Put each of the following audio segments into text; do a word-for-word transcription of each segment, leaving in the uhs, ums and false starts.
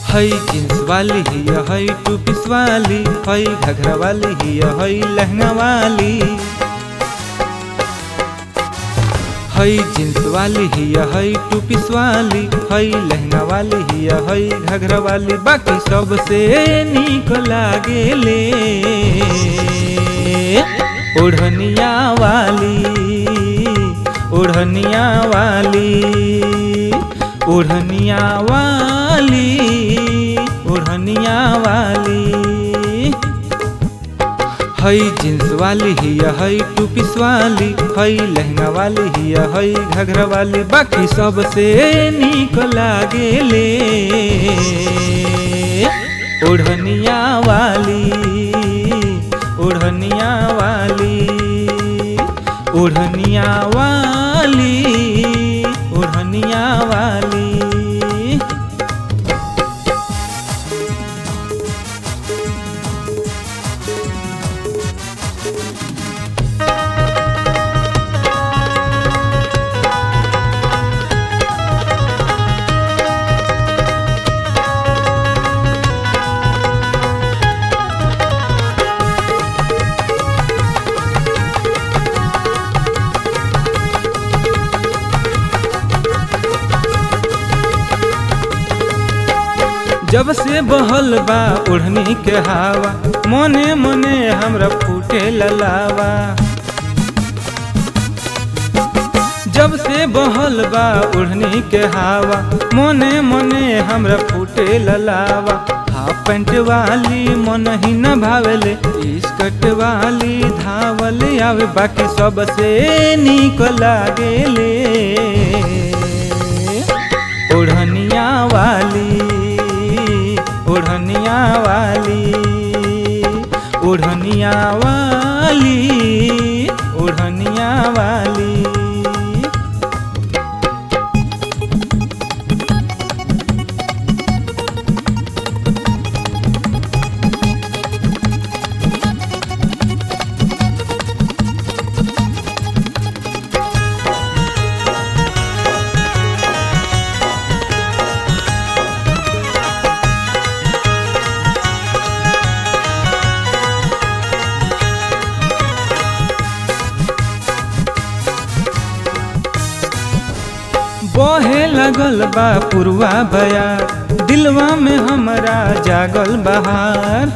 हई जींस वाली हिया हई टू पीस वाली, हई घघरा वाली हिया हई लहंगा वाली। हई जींस वाली हिया हई टू पीस वाली, हई लहंगा वाली हिया हई घघरा वाली। बाकी सबसे नीक लागेले ओढ़निया वाली, ओढ़निया वाली, ओढ़निया वाली, ओढ़निया वाली। हई जींस वाली हिया हई टू पीस वाली, हई लहंगा वाली हिया हई घघरा वाली। बाकी सबसे नीक लागेले ओढ़निया वाली, ओढ़निया वाली, ओढ़निया वाली, ओढ़निया वाली। जब से बहल बा ओढ़नी के हवा, मने मने हमरा फूटे ललावा। जब से बहल बा ओढ़नी के हवा, मने मने हमरा फूटे ललावा। हाफ पैंट वाली मन ही न भावेले, स्कर्ट वाली धावल आवे। बाकी सबसे नीक लागेले ओढ़निया वाली, ओढ़निया वाली, ओढ़निया वाली, ओढ़निया वाली। बहे लगल बा पुरवा बयार, दिलवा में हमरा जागल बहार।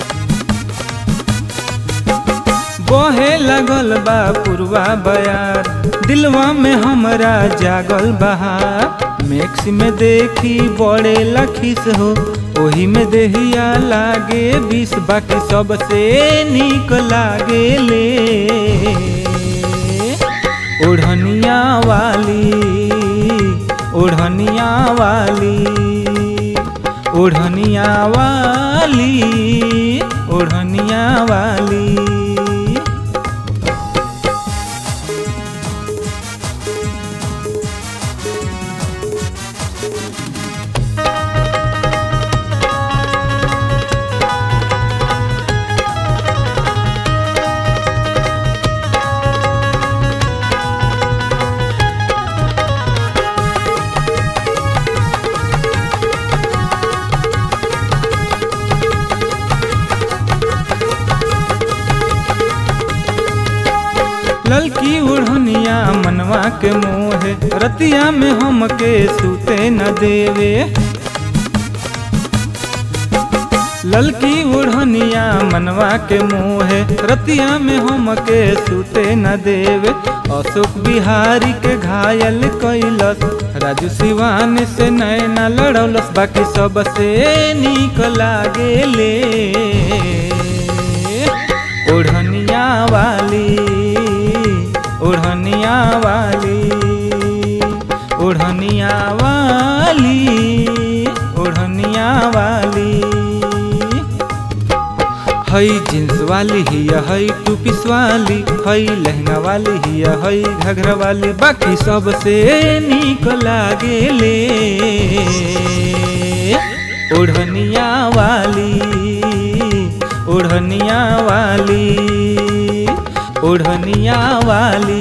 बहे लगल बा पुरवा बयार, दिलवा में हमरा जागल बहार। मैक्स में देखी बड़े लखीस हो, ओही में देहिया लागे बीस। बाकी सबसे नीक लागेले ओढ़निया वाली, ओढ़निया वाली, ओढ़निया वाली, ओढ़निया वाली। ललकी ओढ़निया मनवा के मोहे, रतिया में हमके सूते न देवे। ललकी ओढ़निया मनवा के मोहे, रतिया में हमके सूते न देवे। अशोक बिहारी के घायल कैलस, राजू सिवान से नैना लड़ौलस। बाकी सबसे नीक लागेले ओढ़निया वाली, ओढ़निया वाली, ओढ़निया वाली, ओढ़निया वाली। हई जींस वाली हिया हई टू पीस वाली, हई लहंगा वाली हिया हई घघरा वाली। बाकी सबसे नीक लागेले ओढ़निया वाली, ओढ़निया वाली, ओढ़निया वाली,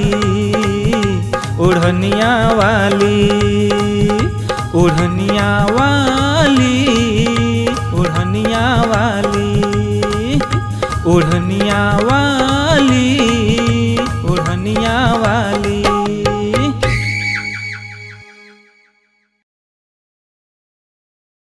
ओढ़निया वाली, ओढ़निया वाली। वाली ओढ़निया वाली